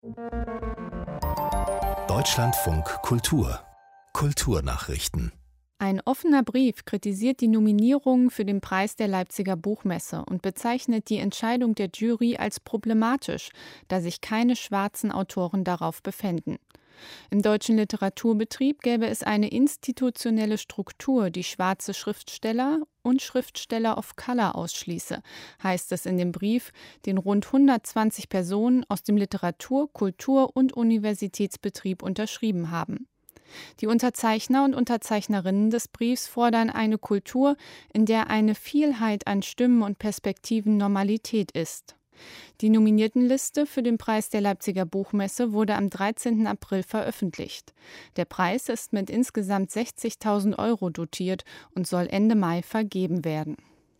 Deutschlandfunk Kultur Kulturnachrichten. Ein offener Brief kritisiert die Nominierungen für den Preis der Leipziger Buchmesse und bezeichnet die Entscheidung der Jury als problematisch, da sich keine schwarzen Autoren darauf befänden. Im deutschen Literaturbetrieb gäbe es eine institutionelle Struktur, die schwarze Schriftsteller und Schriftsteller of Color ausschließe, heißt es in dem Brief, den rund 120 Personen aus dem Literatur-, Kultur- und Universitätsbetrieb unterschrieben haben. Die Unterzeichner und Unterzeichnerinnen des Briefs fordern eine Kultur, in der eine Vielheit an Stimmen und Perspektiven Normalität ist. Die Nominiertenliste für den Preis der Leipziger Buchmesse wurde am 13. April veröffentlicht. Der Preis ist mit insgesamt 60.000 € dotiert und soll Ende Mai vergeben werden.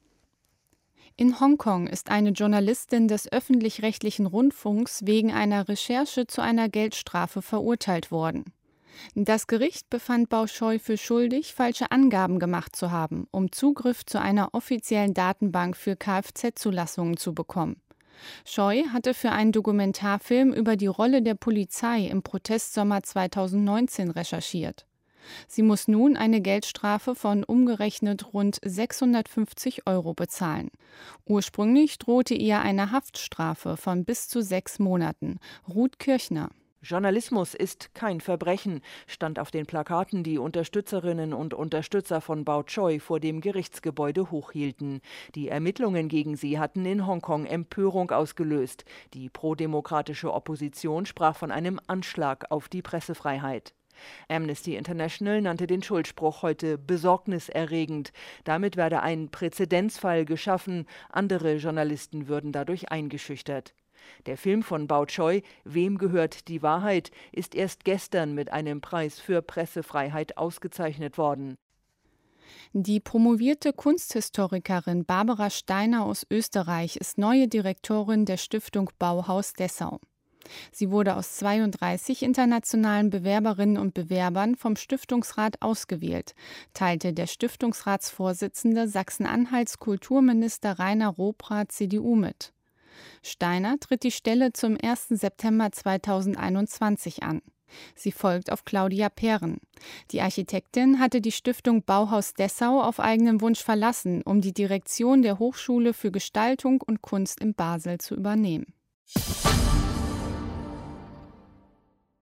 In Hongkong ist eine Journalistin des öffentlich-rechtlichen Rundfunks wegen einer Recherche zu einer Geldstrafe verurteilt worden. Das Gericht befand Bao Choi für schuldig, falsche Angaben gemacht zu haben, um Zugriff zu einer offiziellen Datenbank für Kfz-Zulassungen zu bekommen. Choi hatte für einen Dokumentarfilm über die Rolle der Polizei im Protestsommer 2019 recherchiert. Sie muss nun eine Geldstrafe von umgerechnet rund 650 € bezahlen. Ursprünglich drohte ihr eine Haftstrafe von bis zu 6 Monaten. Ruth Kirchner. Journalismus ist kein Verbrechen, stand auf den Plakaten, die Unterstützerinnen und Unterstützer von Bao Choi vor dem Gerichtsgebäude hochhielten. Die Ermittlungen gegen sie hatten in Hongkong Empörung ausgelöst. Die prodemokratische Opposition sprach von einem Anschlag auf die Pressefreiheit. Amnesty International nannte den Schuldspruch heute besorgniserregend. Damit werde ein Präzedenzfall geschaffen, andere Journalisten würden dadurch eingeschüchtert. Der Film von Bao Choi, Wem gehört die Wahrheit, ist erst gestern mit einem Preis für Pressefreiheit ausgezeichnet worden. Die promovierte Kunsthistorikerin Barbara Steiner aus Österreich ist neue Direktorin der Stiftung Bauhaus Dessau. Sie wurde aus 32 internationalen Bewerberinnen und Bewerbern vom Stiftungsrat ausgewählt, teilte der Stiftungsratsvorsitzende Sachsen-Anhalts Kulturminister Rainer Rohbrath CDU mit. Steiner tritt die Stelle zum 1. September 2021 an. Sie folgt auf Claudia Pehren. Die Architektin hatte die Stiftung Bauhaus Dessau auf eigenen Wunsch verlassen, um die Direktion der Hochschule für Gestaltung und Kunst in Basel zu übernehmen.